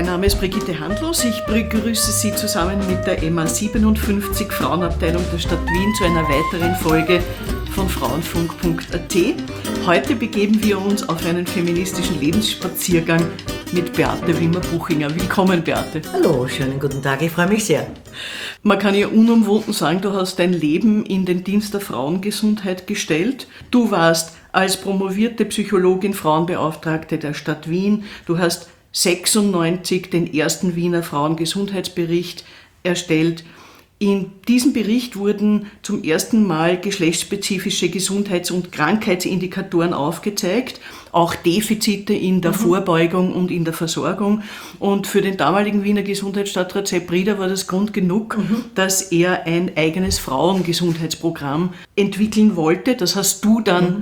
Name ist Brigitte Handlos. Ich begrüße Sie zusammen mit der MA57 Frauenabteilung der Stadt Wien zu einer weiteren Folge von Frauenfunk.at. Heute begeben wir uns auf einen feministischen Lebensspaziergang mit Beate Wimmer-Buchinger. Willkommen, Beate. Hallo, schönen guten Tag, ich freue mich sehr. Man kann ja unumwunden sagen, du hast dein Leben in den Dienst der Frauengesundheit gestellt. Du warst als promovierte Psychologin Frauenbeauftragte der Stadt Wien. Du hast 96 den ersten Wiener Frauengesundheitsbericht erstellt. In diesem Bericht wurden zum ersten Mal geschlechtsspezifische Gesundheits- und Krankheitsindikatoren aufgezeigt, auch Defizite in der Vorbeugung und in der Versorgung. Und für den damaligen Wiener Gesundheitsstadtrat Sepp Rieder war das Grund genug, dass er ein eigenes Frauengesundheitsprogramm entwickeln wollte. Das hast du dann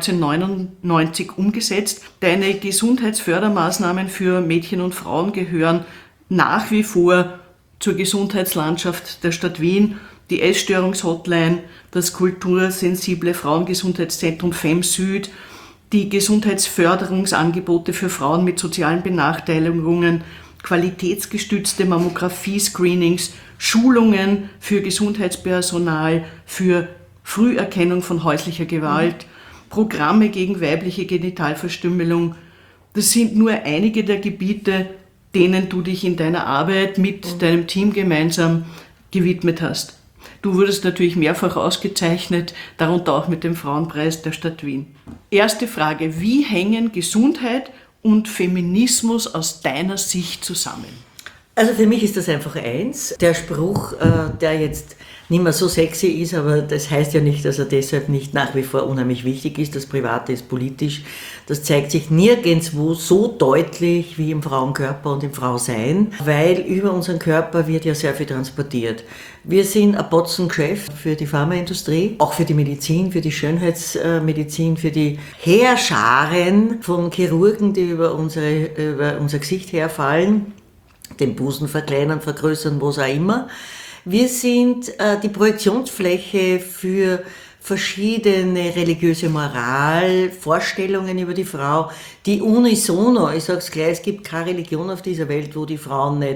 1999 umgesetzt. Deine Gesundheitsfördermaßnahmen für Mädchen und Frauen gehören nach wie vor zur Gesundheitslandschaft der Stadt Wien, die Essstörungshotline, das kultursensible Frauengesundheitszentrum FEM Süd, die Gesundheitsförderungsangebote für Frauen mit sozialen Benachteiligungen, qualitätsgestützte Mammographie-Screenings, Schulungen für Gesundheitspersonal, für Früherkennung von häuslicher Gewalt, Programme gegen weibliche Genitalverstümmelung. Das sind nur einige der Gebiete, denen du dich in deiner Arbeit mit deinem Team gemeinsam gewidmet hast. Du wurdest natürlich mehrfach ausgezeichnet, darunter auch mit dem Frauenpreis der Stadt Wien. Erste Frage: Wie hängen Gesundheit und Feminismus aus deiner Sicht zusammen? Also für mich ist das einfach eins. Der Spruch, der jetzt nicht mehr so sexy ist, aber das heißt ja nicht, dass er deshalb nicht nach wie vor unheimlich wichtig ist. Das Private ist politisch. Das zeigt sich nirgendwo so deutlich wie im Frauenkörper und im Frausein, weil über unseren Körper wird ja sehr viel transportiert. Wir sind ein Botzengeschäft für die Pharmaindustrie, auch für die Medizin, für die Schönheitsmedizin, für die Heerscharen von Chirurgen, die über unser Gesicht herfallen, den Busen verkleinern, vergrößern, was auch immer. Wir sind die Projektionsfläche für verschiedene religiöse Moral, Vorstellungen über die Frau, die unisono, ich sage es gleich, es gibt keine Religion auf dieser Welt, wo die Frauen nicht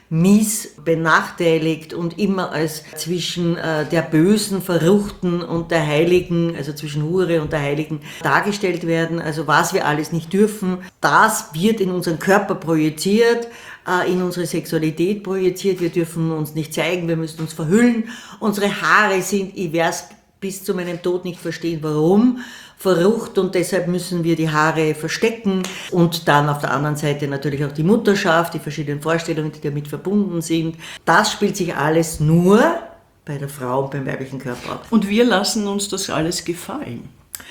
benachteiligt und immer als zwischen der Bösen, Verruchten und der Heiligen, also zwischen Hure und der Heiligen dargestellt werden. Also was wir alles nicht dürfen, das wird in unseren Körper projiziert, in unsere Sexualität projiziert. Wir dürfen uns nicht zeigen, wir müssen uns verhüllen. Unsere Haare sind, ich werde es bis zu meinem Tod nicht verstehen, warum, verrucht, und deshalb müssen wir die Haare verstecken. Und dann auf der anderen Seite natürlich auch die Mutterschaft, die verschiedenen Vorstellungen, die damit verbunden sind. Das spielt sich alles nur bei der Frau und beim weiblichen Körper ab. Und wir lassen uns das alles gefallen.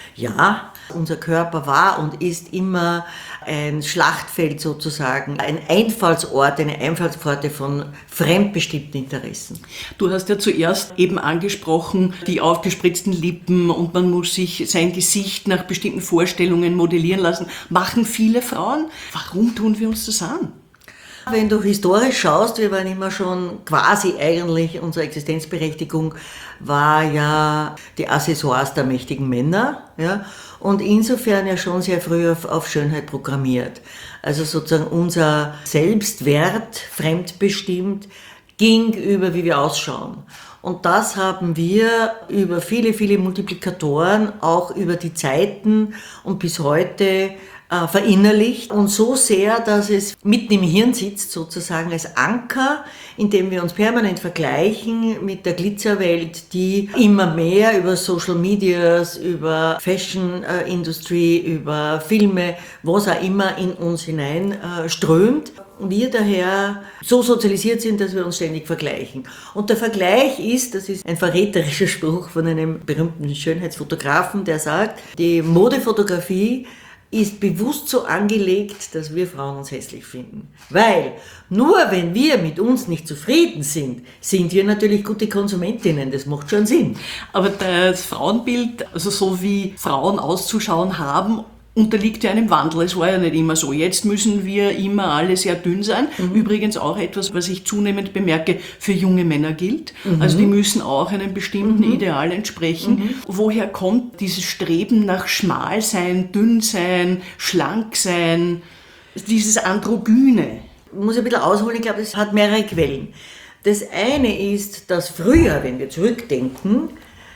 Ja, unser Körper war und ist immer ein Schlachtfeld sozusagen, ein Einfallsort, eine Einfallspforte von fremdbestimmten Interessen. Du hast ja zuerst eben angesprochen, die aufgespritzten Lippen, und man muss sich sein Gesicht nach bestimmten Vorstellungen modellieren lassen. Machen viele Frauen? Warum tun wir uns das an? Wenn du historisch schaust, wir waren immer schon quasi eigentlich, unsere Existenzberechtigung war ja die Accessoires der mächtigen Männer, ja, und insofern ja schon sehr früh auf Schönheit programmiert. Also sozusagen unser Selbstwert, fremdbestimmt, ging über wie wir ausschauen. Und das haben wir über viele, viele Multiplikatoren, auch über die Zeiten und bis heute verinnerlicht, und so sehr, dass es mitten im Hirn sitzt, sozusagen als Anker, indem wir uns permanent vergleichen mit der Glitzerwelt, die immer mehr über Social Medias, über Fashion Industry, über Filme, was auch immer in uns hinein strömt. Wir daher so sozialisiert sind, dass wir uns ständig vergleichen. Und der Vergleich ist, das ist ein verräterischer Spruch von einem berühmten Schönheitsfotografen, der sagt, die Modefotografie ist bewusst so angelegt, dass wir Frauen uns hässlich finden. Weil nur wenn wir mit uns nicht zufrieden sind, sind wir natürlich gute Konsumentinnen. Das macht schon Sinn. Aber das Frauenbild, also so wie Frauen auszuschauen haben, unterliegt ja einem Wandel. Es war ja nicht immer so. Jetzt müssen wir immer alle sehr dünn sein. Übrigens auch etwas, was ich zunehmend bemerke, für junge Männer gilt. Also die müssen auch einem bestimmten Ideal entsprechen. Woher kommt dieses Streben nach schmal sein, dünn sein, schlank sein, dieses Androgyne? muss ein bisschen ausholen, ich glaube, das hat mehrere Quellen. Das eine ist, dass früher, wenn wir zurückdenken,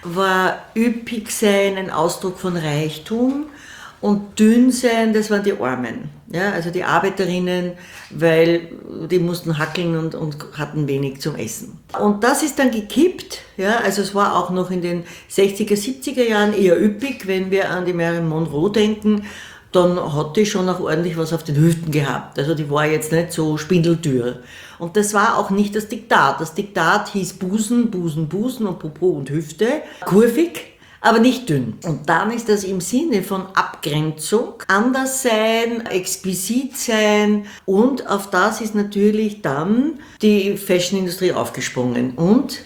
war üppig sein ein Ausdruck von Reichtum und dünn sein, das waren die Armen. Ja, also die Arbeiterinnen, weil die mussten hackeln und hatten wenig zum Essen. Und das ist dann gekippt, ja, also es war auch noch in den 60er, 70er Jahren eher üppig, wenn wir an die Marilyn Monroe denken, dann hat die schon auch ordentlich was auf den Hüften gehabt. Also die war jetzt nicht so spindeldürr. Und das war auch nicht das Diktat. Das Diktat hieß Busen, Busen, Busen und Popo und Hüfte. Kurvig, aber nicht dünn. Und dann ist das im Sinne von Abgrenzung, anders sein, exquisit sein und auf das ist natürlich dann die Fashionindustrie aufgesprungen. Und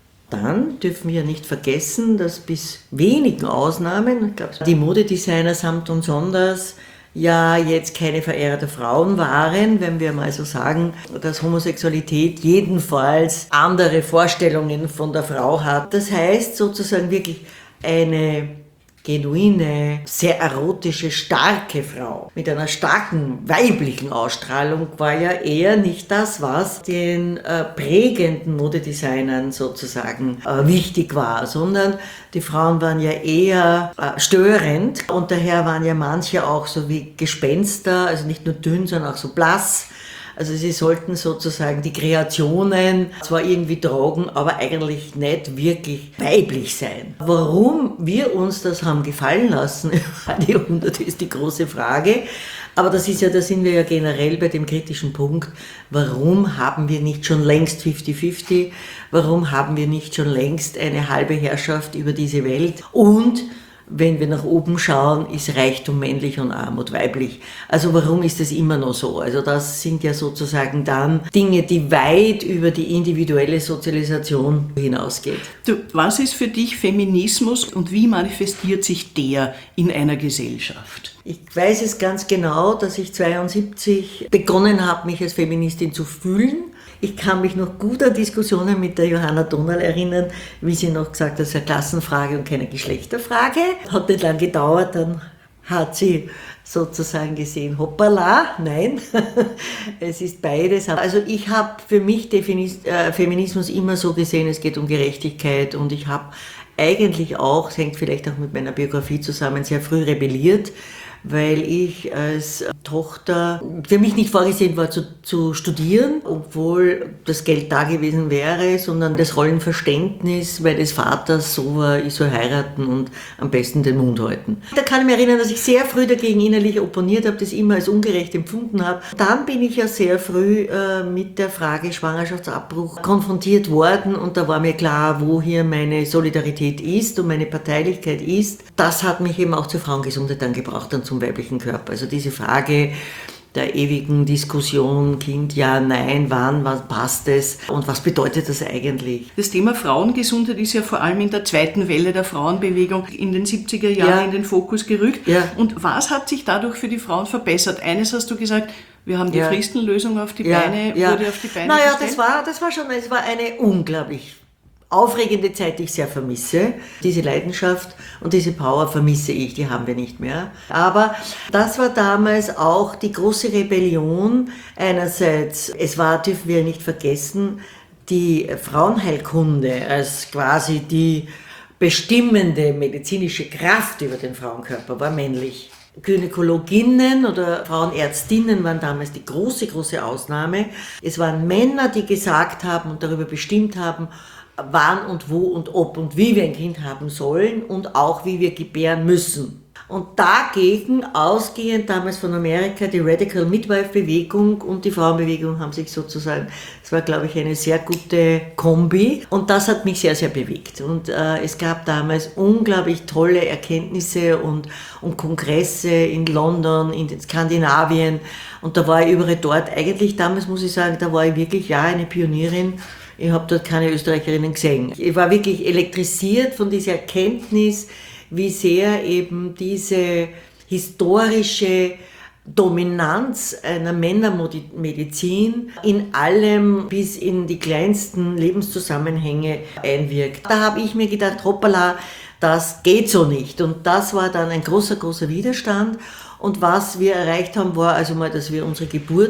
dann dürfen wir nicht vergessen, dass bis wenigen Ausnahmen, ich glaube, die Modedesigner samt und sonders ja jetzt keine Verehrer der Frauen waren, wenn wir mal so sagen, dass Homosexualität jedenfalls andere Vorstellungen von der Frau hat. Das heißt sozusagen wirklich eine genuine, sehr erotische, starke Frau mit einer starken weiblichen Ausstrahlung war ja eher nicht das, was den prägenden Modedesignern sozusagen wichtig war, sondern die Frauen waren ja eher störend und daher waren ja manche auch so wie Gespenster, also nicht nur dünn, sondern auch so blass. Also sie sollten sozusagen die Kreationen zwar irgendwie tragen, aber eigentlich nicht wirklich weiblich sein. Warum wir uns das haben gefallen lassen über die Jahrhunderte ist die große Frage. Aber da sind wir ja generell bei dem kritischen Punkt, warum haben wir nicht schon längst 50-50? Warum haben wir nicht schon längst eine halbe Herrschaft über diese Welt? Und wenn wir nach oben schauen, ist Reichtum männlich und Armut weiblich. Also warum ist das immer noch so? Also das sind ja sozusagen dann Dinge, die weit über die individuelle Sozialisation hinausgeht. Du, was ist für dich Feminismus und wie manifestiert sich der in einer Gesellschaft? Ich weiß es ganz genau, dass ich 1972 begonnen habe, mich als Feministin zu fühlen. Ich kann mich noch gut an Diskussionen mit der Johanna Donal erinnern, wie sie noch gesagt hat, das ist eine Klassenfrage und keine Geschlechterfrage. Hat nicht lange gedauert, dann hat sie sozusagen gesehen, hoppala, nein, es ist beides. Also ich habe für mich Feminismus immer so gesehen, es geht um Gerechtigkeit und ich habe eigentlich auch, es hängt vielleicht auch mit meiner Biografie zusammen, sehr früh rebelliert, weil ich als Tochter für mich nicht vorgesehen war zu studieren, obwohl das Geld da gewesen wäre, sondern das Rollenverständnis meines Vaters so war, ich soll heiraten und am besten den Mund halten. Da kann ich mich erinnern, dass ich sehr früh dagegen innerlich opponiert habe, das immer als ungerecht empfunden habe. Dann bin ich ja sehr früh mit der Frage Schwangerschaftsabbruch konfrontiert worden und da war mir klar, wo hier meine Solidarität ist und meine Parteilichkeit ist. Das hat mich eben auch zur Frauengesundheit dann gebracht und zum weiblichen Körper. Also diese Frage der ewigen Diskussion, Kind, ja, nein, wann, was passt es und was bedeutet das eigentlich? Das Thema Frauengesundheit ist ja vor allem in der zweiten Welle der Frauenbewegung in den 70er Jahren in den Fokus gerückt. Ja. Und was hat sich dadurch für die Frauen verbessert? Eines hast du gesagt, wir haben die Fristenlösung auf die Beine, wurde auf die Beine gestellt. Es war eine unglaublich aufregende Zeit, die ich sehr vermisse. Diese Leidenschaft und diese Power vermisse ich, die haben wir nicht mehr. Aber das war damals auch die große Rebellion. Einerseits, dürfen wir nicht vergessen, die Frauenheilkunde als quasi die bestimmende medizinische Kraft über den Frauenkörper war männlich. Gynäkologinnen oder Frauenärztinnen waren damals die große, große Ausnahme. Es waren Männer, die gesagt haben und darüber bestimmt haben, wann und wo und ob und wie wir ein Kind haben sollen und auch wie wir gebären müssen. Und dagegen, ausgehend damals von Amerika, die Radical Midwife Bewegung und die Frauenbewegung haben sich sozusagen, das war glaube ich eine sehr gute Kombi und das hat mich sehr, sehr bewegt. Und es gab damals unglaublich tolle Erkenntnisse und Kongresse in London, in Skandinavien und da war ich überall dort. Eigentlich damals muss ich sagen, da war ich wirklich eine Pionierin. Ich habe dort keine Österreicherinnen gesehen. Ich war wirklich elektrisiert von dieser Erkenntnis, wie sehr eben diese historische Dominanz einer Männermedizin in allem bis in die kleinsten Lebenszusammenhänge einwirkt. Da habe ich mir gedacht, hoppala, das geht so nicht. Und das war dann ein großer, großer Widerstand. Und was wir erreicht haben, war also mal, dass wir unsere Geburt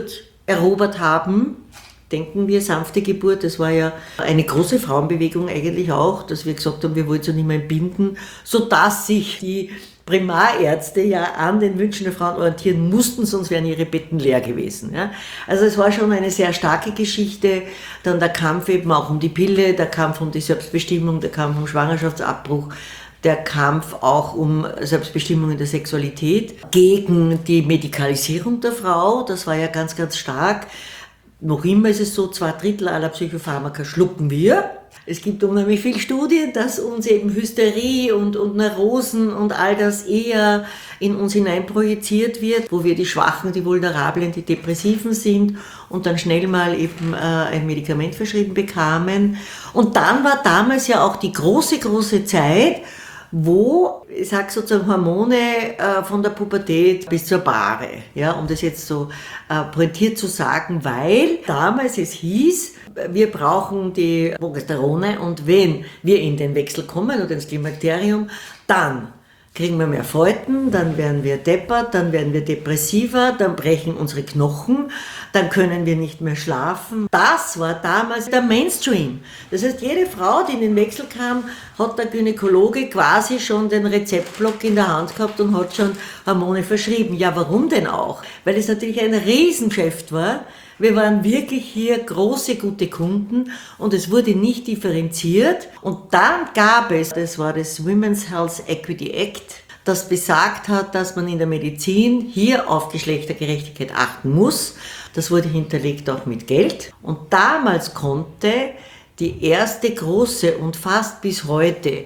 erobert haben. Denken wir, sanfte Geburt, das war ja eine große Frauenbewegung eigentlich auch, dass wir gesagt haben, wir wollen so nicht mehr entbinden, sodass sich die Primarärzte ja an den Wünschen der Frauen orientieren mussten, sonst wären ihre Betten leer gewesen. Ja. Also es war schon eine sehr starke Geschichte. Dann der Kampf eben auch um die Pille, der Kampf um die Selbstbestimmung, der Kampf um Schwangerschaftsabbruch, der Kampf auch um Selbstbestimmung in der Sexualität, gegen die Medikalisierung der Frau, das war ja ganz, ganz stark. Noch immer ist es so, 2/3 aller Psychopharmaka schlucken wir. Es gibt unheimlich viele Studien, dass uns eben Hysterie und Neurosen und all das eher in uns hineinprojiziert wird, wo wir die Schwachen, die Vulnerablen, die Depressiven sind und dann schnell mal eben ein Medikament verschrieben bekamen. Und dann war damals ja auch die große, große Zeit, wo, ich sage sozusagen Hormone von der Pubertät bis zur Bahre, ja, um das jetzt so pointiert zu sagen, weil damals es hieß, wir brauchen die Progesterone und wenn wir in den Wechsel kommen oder ins Klimakterium, dann kriegen wir mehr Falten, dann werden wir deppert, dann werden wir depressiver, dann brechen unsere Knochen, dann können wir nicht mehr schlafen. Das war damals der Mainstream. Das heißt, jede Frau, die in den Wechsel kam, hat der Gynäkologe quasi schon den Rezeptblock in der Hand gehabt und hat schon Hormone verschrieben. Ja, warum denn auch? Weil es natürlich ein Riesengeschäft war. Wir waren wirklich hier große, gute Kunden und es wurde nicht differenziert. Und dann gab es, das war das Women's Health Equity Act, das besagt hat, dass man in der Medizin hier auf Geschlechtergerechtigkeit achten muss. Das wurde hinterlegt auch mit Geld. Und damals konnte die erste große und fast bis heute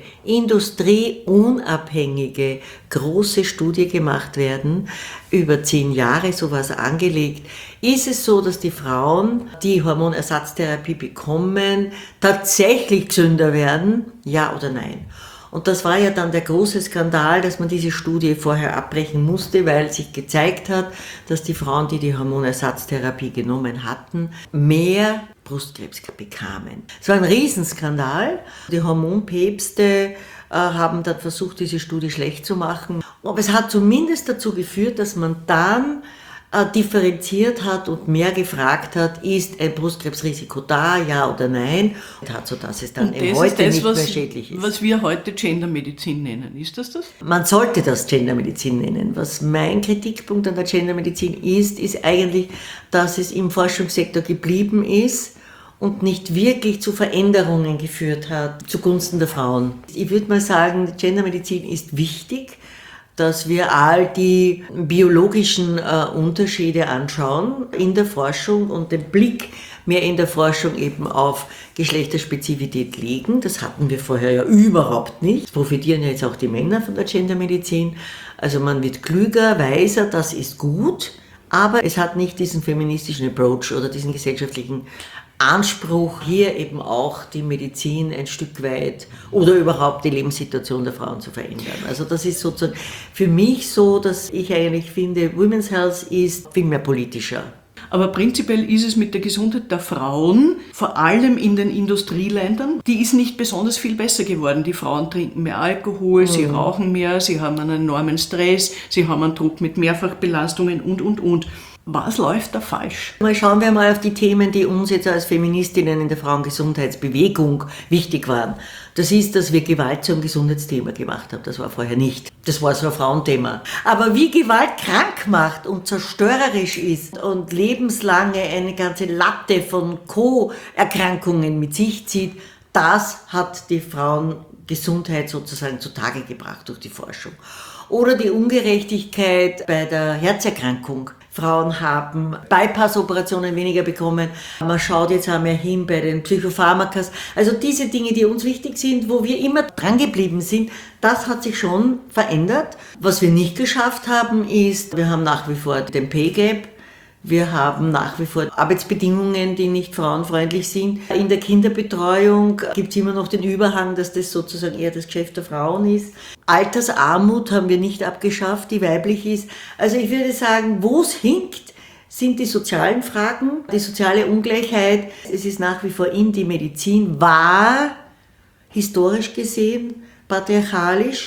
industrieunabhängige große Studie gemacht werden, über 10 Jahre sowas angelegt. Ist es so, dass die Frauen, die Hormonersatztherapie bekommen, tatsächlich gesünder werden? Ja oder nein? Und das war ja dann der große Skandal, dass man diese Studie vorher abbrechen musste, weil sich gezeigt hat, dass die Frauen, die die Hormonersatztherapie genommen hatten, mehr Brustkrebs bekamen. Es war ein Riesenskandal. Die Hormonpäpste haben dann versucht, diese Studie schlecht zu machen. Aber es hat zumindest dazu geführt, dass man dann differenziert hat und mehr gefragt hat, ist ein Brustkrebsrisiko da, ja oder nein, und hat so, dass es dann eben heute nicht mehr schädlich ist. Was wir heute Gendermedizin nennen, ist das das? Man sollte das Gendermedizin nennen. Was mein Kritikpunkt an der Gendermedizin ist eigentlich, dass es im Forschungssektor geblieben ist und nicht wirklich zu Veränderungen geführt hat zugunsten der Frauen. Ich würde mal sagen, Gendermedizin ist wichtig, dass wir all die biologischen Unterschiede anschauen in der Forschung und den Blick mehr in der Forschung eben auf Geschlechterspezifität legen. Das hatten wir vorher ja überhaupt nicht. Es profitieren ja jetzt auch die Männer von der Gendermedizin. Also man wird klüger, weiser, das ist gut, aber es hat nicht diesen feministischen Approach oder diesen gesellschaftlichen Anspruch, hier eben auch die Medizin ein Stück weit oder überhaupt die Lebenssituation der Frauen zu verändern. Also das ist sozusagen für mich so, dass ich eigentlich finde, Women's Health ist viel mehr politischer. Aber prinzipiell ist es mit der Gesundheit der Frauen, vor allem in den Industrieländern, die ist nicht besonders viel besser geworden. Die Frauen trinken mehr Alkohol, sie rauchen mehr, sie haben einen enormen Stress, sie haben einen Druck mit Mehrfachbelastungen und. Was läuft da falsch? Mal schauen wir mal auf die Themen, die uns jetzt als Feministinnen in der Frauengesundheitsbewegung wichtig waren. Das ist, dass wir Gewalt zum Gesundheitsthema gemacht haben. Das war vorher nicht. Das war so ein Frauenthema. Aber wie Gewalt krank macht und zerstörerisch ist und lebenslange eine ganze Latte von Co-Erkrankungen mit sich zieht, das hat die Frauengesundheit sozusagen zutage gebracht durch die Forschung. Oder die Ungerechtigkeit bei der Herzerkrankung. Frauen haben Bypass-Operationen weniger bekommen. Man schaut jetzt auch mehr hin bei den Psychopharmakas. Also diese Dinge, die uns wichtig sind, wo wir immer dran geblieben sind, das hat sich schon verändert. Was wir nicht geschafft haben, ist, wir haben nach wie vor den Pay Gap. Wir haben nach wie vor Arbeitsbedingungen, die nicht frauenfreundlich sind. In der Kinderbetreuung gibt es immer noch den Überhang, dass das sozusagen eher das Geschäft der Frauen ist. Altersarmut haben wir nicht abgeschafft, die weiblich ist. Also ich würde sagen, wo es hinkt, sind die sozialen Fragen, die soziale Ungleichheit. Es ist nach wie vor in die Medizin, war historisch gesehen patriarchalisch.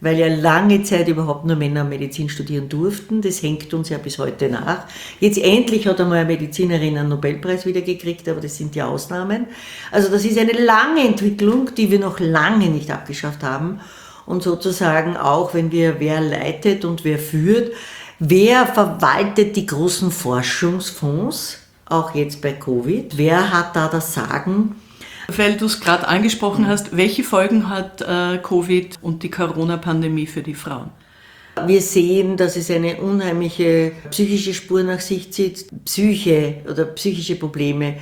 weil ja lange Zeit überhaupt nur Männer Medizin studieren durften. Das hängt uns ja bis heute nach. Jetzt endlich hat einmal eine Medizinerin einen Nobelpreis wieder gekriegt, aber das sind die Ausnahmen. Also das ist eine lange Entwicklung, die wir noch lange nicht abgeschafft haben. Und sozusagen auch, wenn wer leitet und wer führt, wer verwaltet die großen Forschungsfonds, auch jetzt bei Covid, wer hat da das Sagen? Weil du es gerade angesprochen hast, welche Folgen hat Covid und die Corona-Pandemie für die Frauen? Wir sehen, dass es eine unheimliche psychische Spur nach sich zieht. Psyche oder psychische Probleme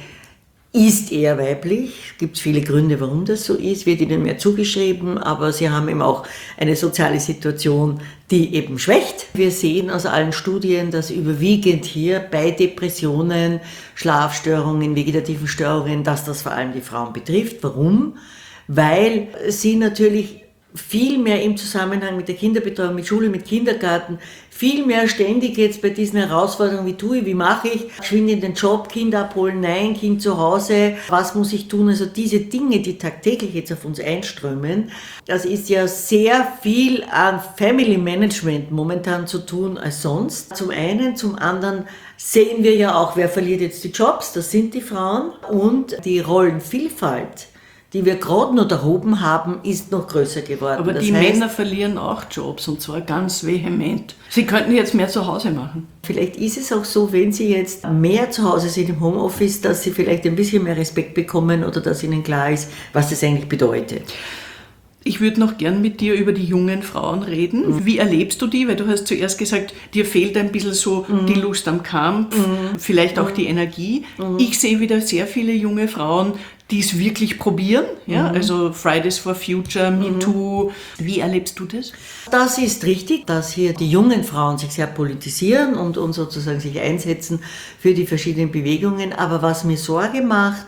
ist eher weiblich. Es gibt viele Gründe, warum das so ist, wird ihnen mehr zugeschrieben, aber sie haben eben auch eine soziale Situation, die eben schwächt. Wir sehen aus allen Studien, dass überwiegend hier bei Depressionen, Schlafstörungen, vegetativen Störungen, dass das vor allem die Frauen betrifft. Warum? Weil sie natürlich viel mehr im Zusammenhang mit der Kinderbetreuung, mit Schule, mit Kindergarten, viel mehr ständig jetzt bei diesen Herausforderungen, wie tue ich, wie mache ich, geschwind in den Job, Kind abholen, nein, Kind zu Hause, was muss ich tun, also diese Dinge, die tagtäglich jetzt auf uns einströmen, das ist ja sehr viel an Family Management momentan zu tun als sonst. Zum einen, zum anderen sehen wir ja auch, wer verliert jetzt die Jobs, das sind die Frauen und die Rollenvielfalt, die wir gerade noch erhoben haben, ist noch größer geworden. Aber die Männer verlieren auch Jobs und zwar ganz vehement. Sie könnten jetzt mehr zu Hause machen. Vielleicht ist es auch so, wenn sie jetzt mehr zu Hause sind im Homeoffice, dass sie vielleicht ein bisschen mehr Respekt bekommen oder dass ihnen klar ist, was das eigentlich bedeutet. Ich würde noch gern mit dir über die jungen Frauen reden. Wie erlebst du die? Weil du hast zuerst gesagt, dir fehlt ein bisschen so die Lust am Kampf, vielleicht auch die Energie. Ich sehe wieder sehr viele junge Frauen, die es wirklich probieren. Ja? Also Fridays for Future, MeToo. Wie erlebst du das? Das ist richtig, dass hier die jungen Frauen sich sehr politisieren und sozusagen sich einsetzen für die verschiedenen Bewegungen. Aber was mir Sorge macht,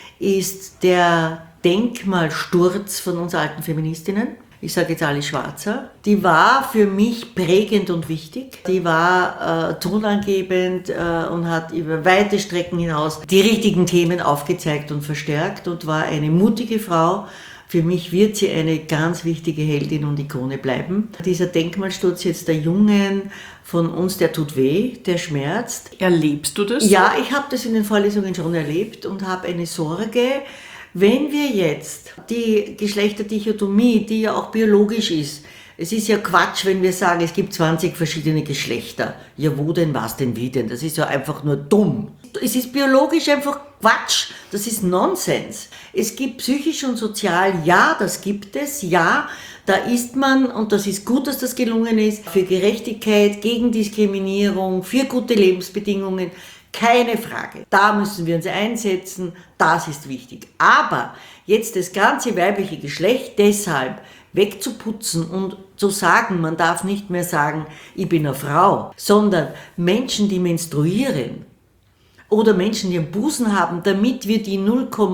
ist der Denkmalsturz von uns alten Feministinnen. Ich sage jetzt Alice Schwarzer. Die war für mich prägend und wichtig. Die war tonangebend und hat über weite Strecken hinaus die richtigen Themen aufgezeigt und verstärkt und war eine mutige Frau. Für mich wird sie eine ganz wichtige Heldin und Ikone bleiben. Dieser Denkmalsturz jetzt der Jungen von uns, der tut weh, der schmerzt. Erlebst du das? Ja, ich habe das in den Vorlesungen schon erlebt und habe eine Sorge, wenn wir jetzt die Geschlechterdichotomie, die ja auch biologisch ist, es ist ja Quatsch, wenn wir sagen, es gibt 20 verschiedene Geschlechter. Ja, wo denn, was denn, wie denn? Das ist ja einfach nur dumm. Es ist biologisch einfach Quatsch. Das ist Nonsens. Es gibt psychisch und sozial, ja, das gibt es, ja. Da ist man, und das ist gut, dass das gelungen ist, für Gerechtigkeit, gegen Diskriminierung, für gute Lebensbedingungen. Keine Frage. Da müssen wir uns einsetzen. Das ist wichtig. Aber jetzt das ganze weibliche Geschlecht deshalb wegzuputzen und zu sagen, man darf nicht mehr sagen, ich bin eine Frau, sondern Menschen, die menstruieren oder Menschen, die einen Busen haben, damit wir die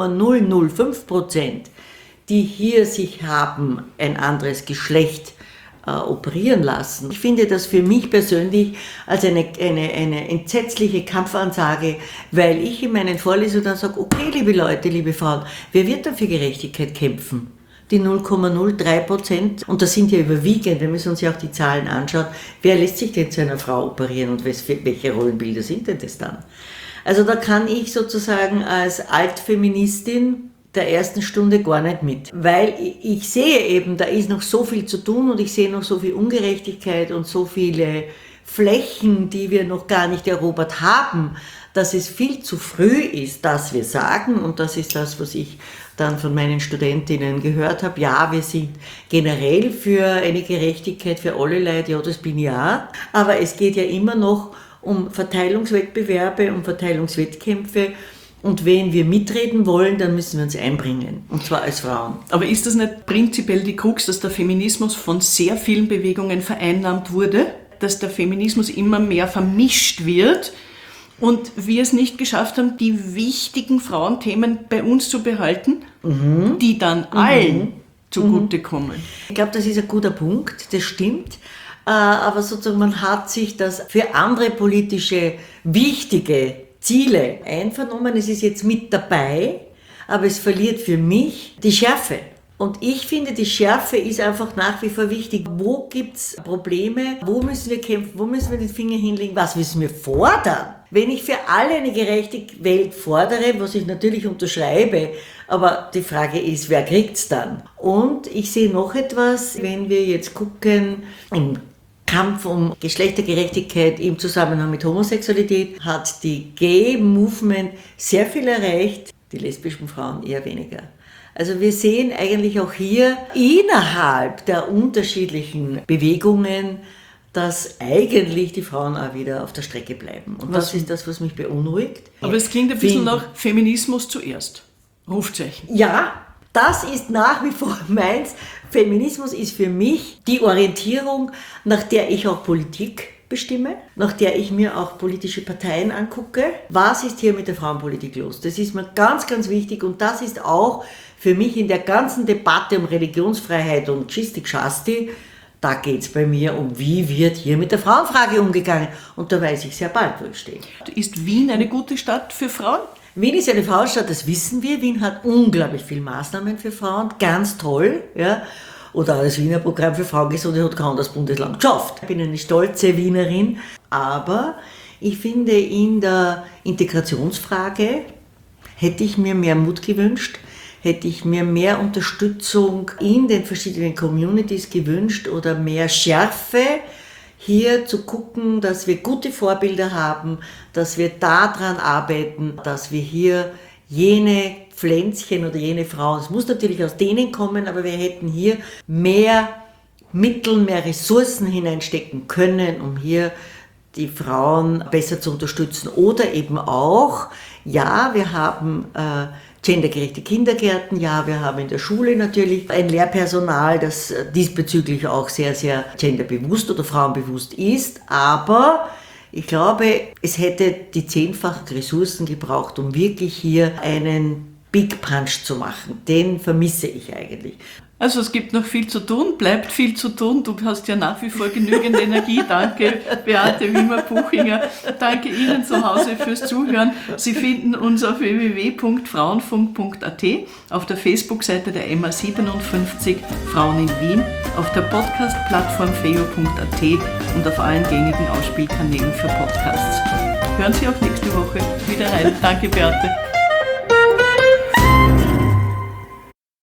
0,005%, die hier sich haben, ein anderes Geschlecht operieren lassen. Ich finde das für mich persönlich als eine entsetzliche Kampfansage, weil ich in meinen Vorlesungen dann sage, okay, liebe Leute, liebe Frauen, wer wird dann für Gerechtigkeit kämpfen? Die 0,03%, und das sind ja überwiegend, wir müssen uns ja auch die Zahlen anschauen, wer lässt sich denn zu einer Frau operieren und welche Rollenbilder sind denn das dann? Also da kann ich sozusagen als Altfeministin der ersten Stunde gar nicht mit, weil ich sehe eben, da ist noch so viel zu tun und ich sehe noch so viel Ungerechtigkeit und so viele Flächen, die wir noch gar nicht erobert haben, dass es viel zu früh ist, dass wir sagen, und das ist das, was ich dann von meinen Studentinnen gehört habe, ja, wir sind generell für eine Gerechtigkeit für alle Leute, ja, das bin ich auch, aber es geht ja immer noch um Verteilungswettbewerbe, um Verteilungswettkämpfe. Und wenn wir mitreden wollen, dann müssen wir uns einbringen, und zwar als Frauen. Aber ist das nicht prinzipiell die Krux, dass der Feminismus von sehr vielen Bewegungen vereinnahmt wurde, dass der Feminismus immer mehr vermischt wird und wir es nicht geschafft haben, die wichtigen Frauenthemen bei uns zu behalten, die dann allen zugutekommen? Ich glaube, das ist ein guter Punkt, das stimmt. Aber sozusagen man hat sich das für andere politische wichtige Ziele einvernommen, es ist jetzt mit dabei, aber es verliert für mich die Schärfe. Und ich finde, die Schärfe ist einfach nach wie vor wichtig. Wo gibt es Probleme? Wo müssen wir kämpfen? Wo müssen wir den Finger hinlegen? Was müssen wir fordern? Wenn ich für alle eine gerechte Welt fordere, was ich natürlich unterschreibe, aber die Frage ist, wer kriegt's dann? Und ich sehe noch etwas, wenn wir jetzt gucken, im Kampf um Geschlechtergerechtigkeit im Zusammenhang mit Homosexualität hat die Gay-Movement sehr viel erreicht, die lesbischen Frauen eher weniger. Also wir sehen eigentlich auch hier innerhalb der unterschiedlichen Bewegungen, dass eigentlich die Frauen auch wieder auf der Strecke bleiben. Und das ist das, was mich beunruhigt. Aber es klingt ein bisschen nach Feminismus zuerst. Rufzeichen. Ja, das ist nach wie vor meins. Feminismus ist für mich die Orientierung, nach der ich auch Politik bestimme, nach der ich mir auch politische Parteien angucke. Was ist hier mit der Frauenpolitik los? Das ist mir ganz, ganz wichtig und das ist auch für mich in der ganzen Debatte um Religionsfreiheit und Chisti-Chasti, da geht es bei mir um, wie wird hier mit der Frauenfrage umgegangen. Und da weiß ich sehr bald, wo ich stehe. Ist Wien eine gute Stadt für Frauen? Wien ist eine Frauenstadt, das wissen wir. Wien hat unglaublich viele Maßnahmen für Frauen, ganz toll. Ja. Oder das Wiener Programm für Frauengesundheit hat kaum das Bundesland geschafft. Ich bin eine stolze Wienerin, aber ich finde, in der Integrationsfrage hätte ich mir mehr Mut gewünscht, hätte ich mir mehr Unterstützung in den verschiedenen Communities gewünscht oder mehr Schärfe, hier zu gucken, dass wir gute Vorbilder haben, dass wir daran arbeiten, dass wir hier jene Pflänzchen oder jene Frauen, es muss natürlich aus denen kommen, aber wir hätten hier mehr Mittel, mehr Ressourcen hineinstecken können, um hier die Frauen besser zu unterstützen. Oder eben auch, ja, wir haben gendergerechte Kindergärten, ja, wir haben in der Schule natürlich ein Lehrpersonal, das diesbezüglich auch sehr, sehr genderbewusst oder frauenbewusst ist, aber ich glaube, es hätte die 10-fachen Ressourcen gebraucht, um wirklich hier einen Big Punch zu machen. Den vermisse ich eigentlich. Also es gibt noch viel zu tun, bleibt viel zu tun. Du hast ja nach wie vor genügend Energie. Danke, Beate Wimmer-Buchinger. Danke Ihnen zu Hause fürs Zuhören. Sie finden uns auf www.frauenfunk.at, auf der Facebook-Seite der MA57 Frauen in Wien, auf der Podcast-Plattform feo.at und auf allen gängigen Ausspielkanälen für Podcasts. Hören Sie auch nächste Woche wieder rein. Danke, Beate.